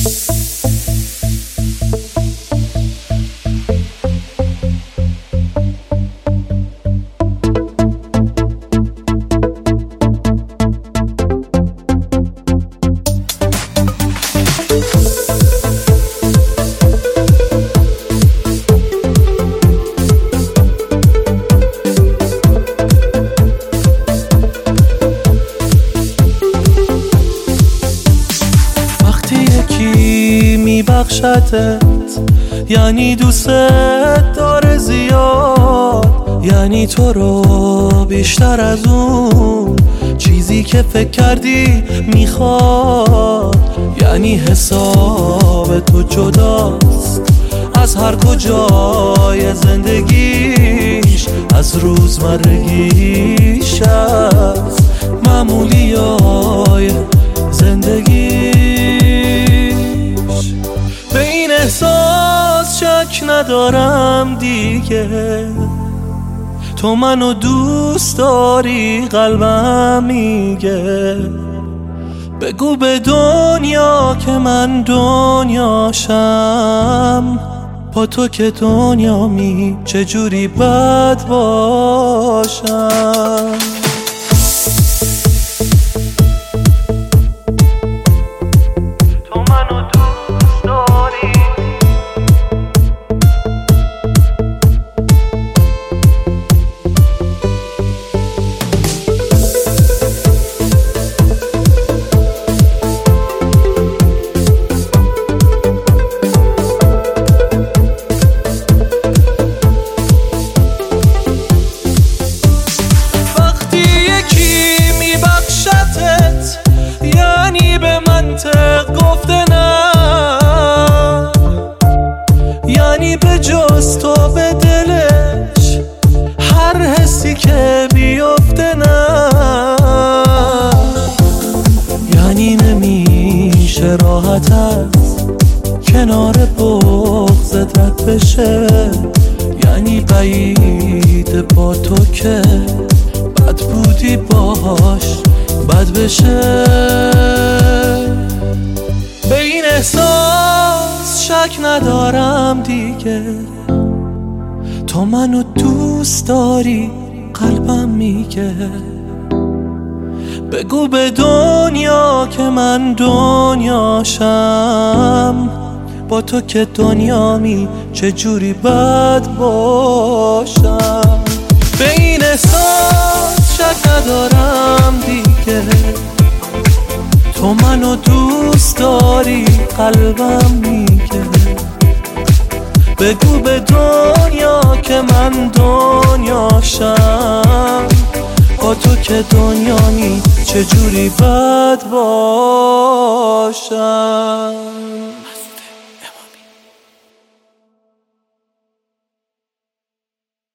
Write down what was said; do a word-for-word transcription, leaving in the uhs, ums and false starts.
میبخشتت یعنی دوست داره زیاد، یعنی تو رو بیشتر از اون چیزی که فکر کردی میخواد، یعنی حساب تو جداست از هر کجای زندگیش، از روزمرگیش، از معمولیای زندگیش. به این احساس شک ندارم دیگه، تو منو دوست داری قلبم میگه. بگو به دنیا که من دنیاشم، با تو که دنیا می چجوری بد باشم. یعنی به منطق گفته نه، یعنی به جز تو به دلش هر حسی که بیفته نه، یعنی نمیشه راحت از کنار بغضت رد بشه، یعنی بعید با تو که بد بودی باش بد بشه. به این احساس شک ندارم دیگه، تو منو دوست داری قلبم میگه. بگو به دنیا که من دنیاشم، با تو که دنیا می چجوری بد باشم. به این احساس شک ندارم دیگه، تو منو دوست داری قلبم میگه. بگو به دنیا که من دنیاشم، با تو که دنیا می چجوری بد باشم.